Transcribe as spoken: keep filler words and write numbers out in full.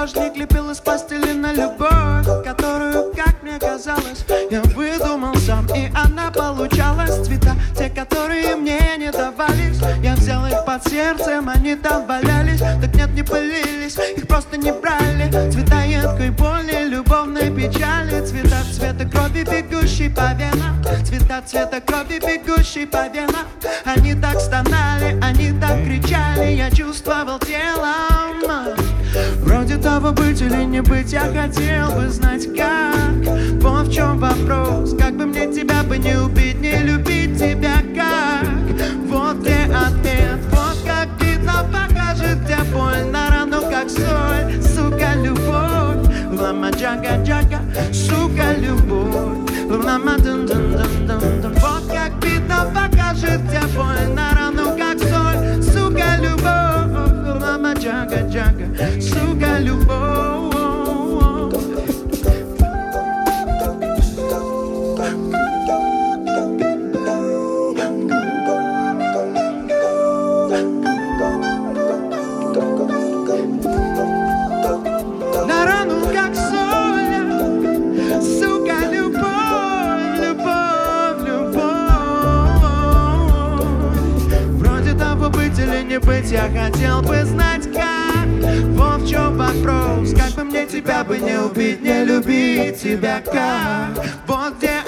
художник лепил из пластилина любовь, которую, как мне казалось, я выдумал сам, и она получалась. Цвета, те, которые мне не давались, я взял их под сердцем, они там валялись. Так нет, не пылились, их просто не брали. Цвета едкой боли, любовной печали. Цвета цвета крови, бегущей по венам. Цвета цвета крови, бегущей по венам. Они так стонали, они так кричали, я чувствовал телом. Вроде того быть или не быть, я хотел бы знать как. Вот в чем вопрос, как бы мне тебя бы не убить, не любить тебя как. Вот где ответ, вот как видно покажет тебе боль на рану, как соль. Сука, любовь, лама джага джага, сука, любовь, лама дун дун дун дун дун. Вот как видно покажет тебе боль на рану, как соль. Сука, любовь, лама джага джага, сука, любовь. На рану, как соль, сука, любовь, любовь, любовь. Вроде того быть или не быть, я хотел бы знать как. Вот в чем вопрос, как бы мне тебя бы не убить, не любить тебя как. Вот где